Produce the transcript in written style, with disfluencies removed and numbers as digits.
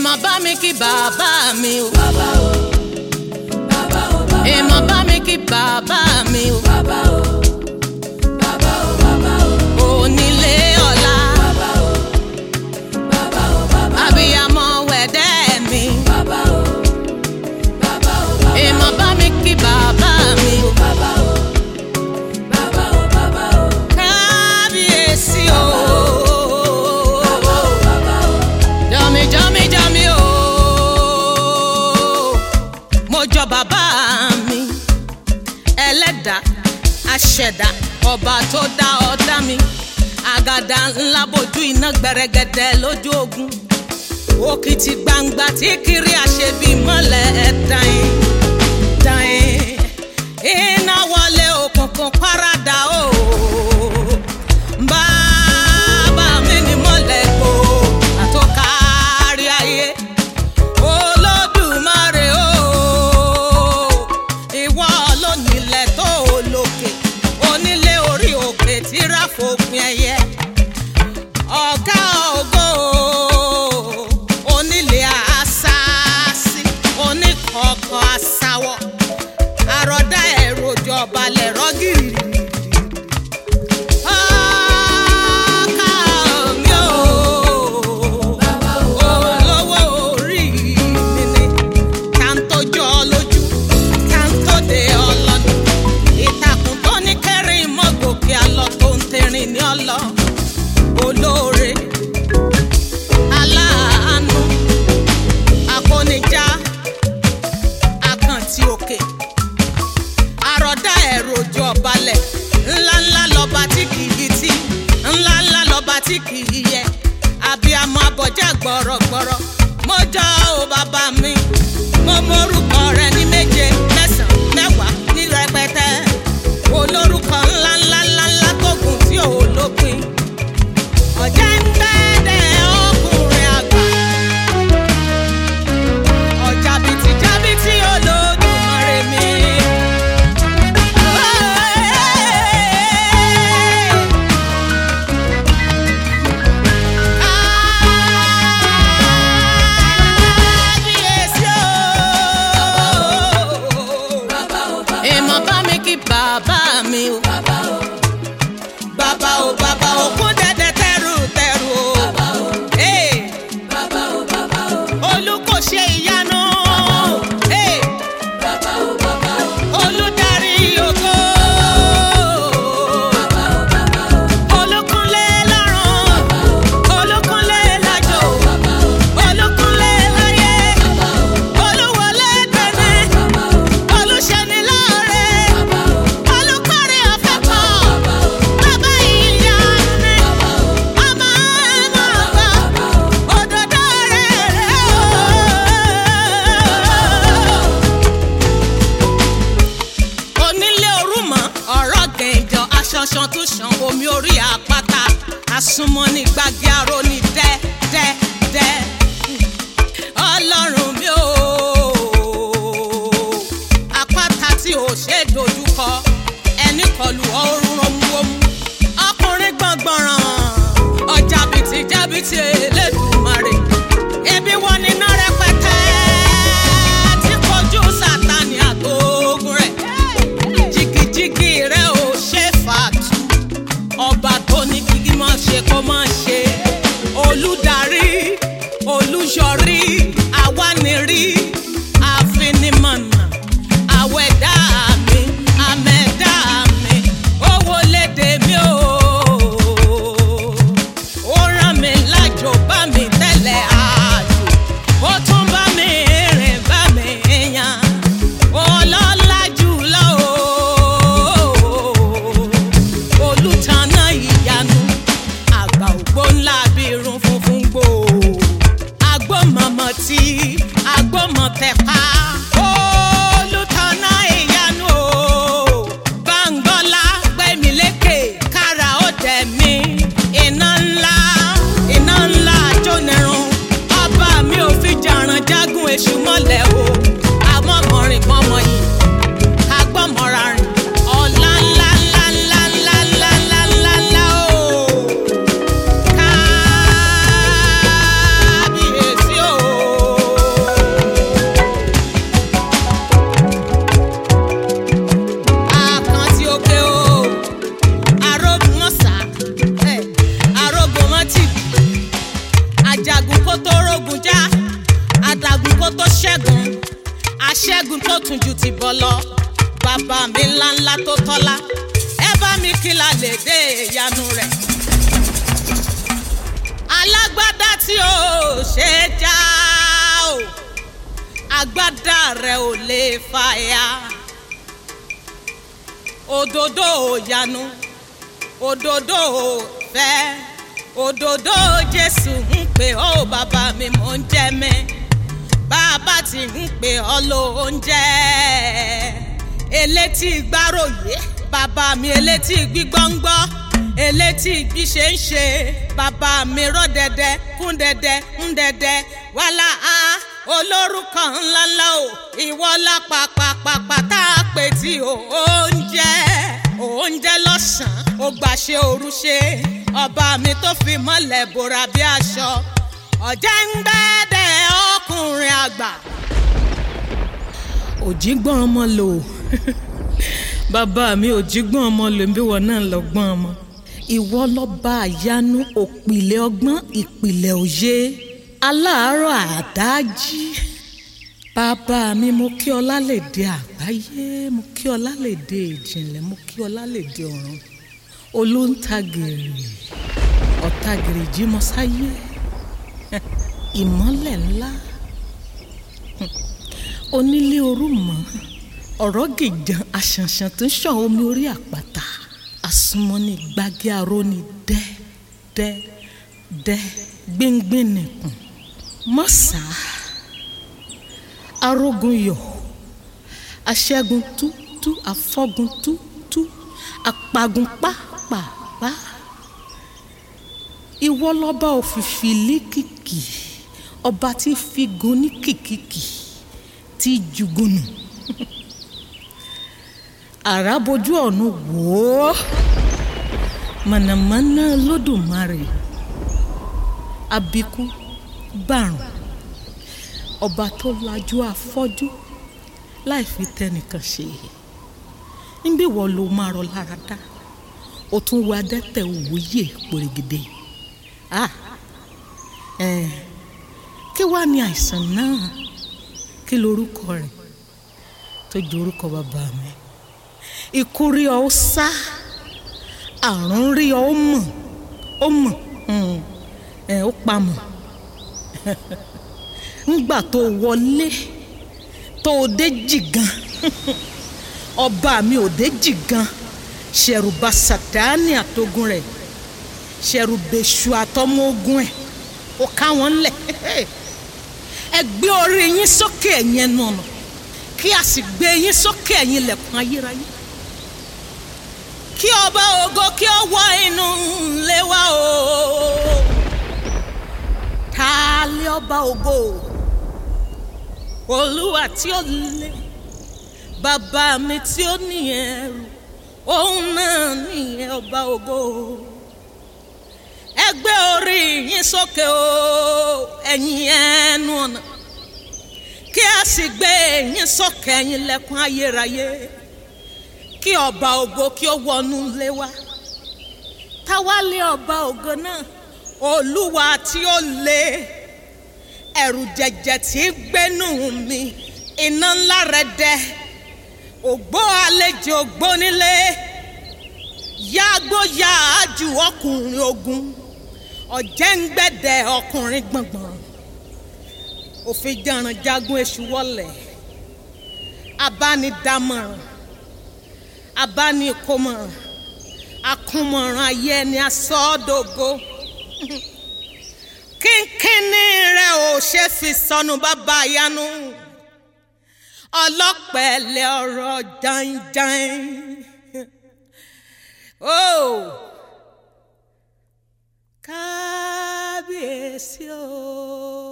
èèmọ̀ bá mi kí bàbá mi o. bàbá o, bàbá o, bàbá o. èèmọ̀ bá mi kí bàbá mi o. bàbá o, bàbá o, bàbá o. onílé ọlá. bàbá o, bàbá o, bàbá o. abiyamọ wẹ̀dẹ́ mi. bàbá o, bàbá o, bàbá o. èèmọ̀ bá mi kí bàbá mi o. bàbá o, bàbá o, bàbá o. kábíyèsí o. bàbá o, bàbá o. jọmi jọmi jọmi o. mo jọ bàbá mi ẹlẹ́dàá aṣẹ̀dá ọba tó dá ọ̀dá mi àgàdà ńlá bojú iná gbẹrẹgẹdẹ lójú ogun òkìtì gbangba tí kiri àṣebí mọ́lẹ̀ dáin dáin iná wọlé òkùnkùn paradà o. bàbá mi ni mọ́lẹ̀ kó àtọ́kárí ayé olódùmarè o. ìwọ ló nílẹ̀ tó lókè onílé orí òkè tí ráfòpin ẹyẹ ọ̀gá ògo onílé àṣàṣì oníkọ̀ọ̀kan àṣàwọ̀ àròdá ẹ̀rọ ìjọba lẹ̀rọ gírí. ọkà mi ò olówó orí mi ni tàǹtọ́jọ́ lójú tàǹtọ́dé ọlọ́dún ìtàkùn tó ní kẹrin mọ́gòkè àlọ́ tó ń tẹ̀rìn ní ọlọ́ olóore aláàánú akónijá àkàntì òkè àròdá ẹ̀rọ ojú ọbalẹ̀ ńláńlá lọ́ba tí kì í tí ńláńlá lọ́ba tí kì í yẹ abiyamọ abọjá gbọ̀rọ̀gbọ̀rọ̀ mo jọ ò bàbá mi mo mórúkọ rẹ ní méje mẹ́sàn-án mẹ́wàá ní rẹpẹtẹ olórúkọ ńláńlá ńláńlá tó gùn tí ò lópin ọjà ń gbẹ́dẹ̀ ọkùnrin àgbà ọjà bìtìjábìtì olódùmarè mi. kábíyèsí o. bàbá o, bàbá o. èèmọ̀ bá mi kí bàbá mi o. bàbá o, bàbá o bàbá o kún dẹ́dẹ́ tẹ́rù tẹ́rù o. bàbá o. Hey, bàbá o, bàbá o. olú kò ṣe ìyanu. Hey, bàbá o, bàbá o. olùdarí ògo. bàbá o, bàbá o. olùkúnlé lọ́run. olùkúnlé lájò. olùkúnlé láyé. olúwọlé tẹ̀lé. olùṣẹ́ni lóore. olùkọ́rí ọ̀fẹ́ pọ̀. bàbá ìyá mi. ọmọ ẹ̀mọ́ ọ̀gbà. òdòdó rẹ̀ rẹ̀ o. onílé orúmọ ọ̀rọ̀ gẹ̀ǹjọ aṣọṣan tún ṣan omi orí àpáta àsùnmọ́ ní gbàgì aró ní dẹ́ ọlọ́run mi ò àpáta tí ò ṣe é dojúkọ ẹni kọlù ọrùn romuromu ọkùnrin gbọ̀ngbọ̀ràn ọjà bìtìjábìtì Elédùmarè ebi wọn ní iná rẹpẹtẹ tí kojú Sátánì àtògùn rẹ̀ jìgìjìgì rẹ̀ ò ṣe fàtú ọba tó ní kíkí máa ṣe kó máa ṣe olùdarí olùyọrí àwánirí àfinimọ̀nà àwẹ̀dá mi àmẹ̀dá mi owó lédè mi o ó rán mi lájò bá ní kí la lè dé ìyanu rẹ̀. Alágbádá tí ó ṣe já o, agbádá rẹ̀ ò lè fàya. Òdòdó ìyanu, òdòdó ìfẹ́, òdòdó Jésù ń pè ọ́ bàbá mi mò ń jẹ́ mi. Bàbá ti ń pè ọ́ lóúnjẹ. Elétí gbáròyé, bàbá mi elétí gbígbọ́ngbọ́, elétí gbíṣe ń ṣe, bàbá mi rọ́ dẹ̀dẹ̀, kún dẹ̀dẹ̀, ń dẹ̀dẹ̀, wàhálà á olórúkọ ńláńlá o, ìwọ lápapàpàpà tá a pè tí o oúnjẹ lọ́sàn-án, ó gbàṣẹ òru ṣe, ọba mi tó fi mọ́lẹ̀ bòrà bí aṣọ, ọ̀jẹ̀ ń gbẹ́dẹ̀ ọkùnrin àgbà. Òjìgbọ́n ọmọ lò bàbá mi òjìgbọ́n ọmọ lò ń bí wọn náà lọ́gbọ́n ọmọ. Ìwọ lọ́ba àyanu, òpìlẹ̀ ọgbọ́n, ìpìlẹ̀ òye, aláàárọ̀ àdájí. Bàbá mi mo kí ọ lálèdè àgbáyé, mo kí ọ lálèdè ìjìnlẹ̀, mo kí ọ lálèdè ọ̀run. Olóńtagìrì, ọ̀tagìrì jímọ̀ sáyé, ìmọ́lẹ̀ ńlá, onílé orúmọ̀, ọ̀rọ̀ gìjan àṣànṣàn tó ń ṣàn omi orí àpáta, àsùnmọ́ni gbági aróni dẹ́ gbíngbín nìkùn, mọ́sà arógun yọ̀, aṣẹ́gun tútú, afọ́gun tútú, apagun pápápá. Ìwọ lọ́ba òfìfì líkìkì, ọba tí figun ní kìkìkì, tí jùgùnù. Àràbójú ọ̀nù wò ó, mànàmáná lódùmarè, abikú gbàrùn, ọba tó lajú afọ́jú láì fi tẹnìkan ṣe. Níbí wọ́n ló máa rọ lára dá, ó tún wá dẹ́tẹ̀ òwúyè pòrègèdè. Kí wá ní àìsàn náà? Kí lorúkọ rẹ̀ tó ju orúkọ bàbá mi? Ikú rí ọ ó sá, àrùn rí ọ ó mọ̀, ó pamọ́. Ńgbà tó wọlé tó dé jìgan, ọba mi ò dé jìgan, ṣẹ̀rùbà Sátánì àtogun rẹ̀, ṣẹ̀rùbèṣù àtọmọ ogun ẹ̀, ó ká wọn lẹ̀. Ẹ gbé orí yín sókè ẹ̀yin ẹnu ọ̀nà, kí a sì gbé yín sókè ẹ̀yin ilẹ̀kùn ayérayé. Kí ọba ògo kí ó wọ inú ilé wa o. Ta lé ọba ògo? Olúwa tí ó le, bàbá mi tí ó ní ẹrù, òun náà ní ọba ògo. Ẹ gbé orí yín sókè o ẹ̀yin ẹnu ọ̀nà, kí a sì gbé yín sókè ẹ̀yin ilẹ̀kùn ayérayé. Kí ọba ògo kí ó wọnú ilé wa. Táwa lé ọba ògo náà? Olúwa tí ó le, ẹ̀rù jẹ̀jẹ̀ tí gbénú mi, iná ńlá rẹ̀ dẹ̀, ògbó àlejò ògbónílé, yàgbó yàájú ọkùnrin ogun, ọ̀jẹ̀ ń gbẹ̀dẹ̀ ọkùnrin gbọ̀ngbọ̀n, òfin jàràn jagun èṣù wọlẹ̀, abánidámọ̀ràn, abánikómọ̀ràn, akúnmọ̀ràn ayé ẹni asọ́dọ̀gọ́. Kínkínní rẹ̀ ò ṣe fi sọnù bàbá yanu, ọlọ́pẹ̀lẹ̀ ọ̀rọ̀ jàǹjàǹ. Kábíyèsí o.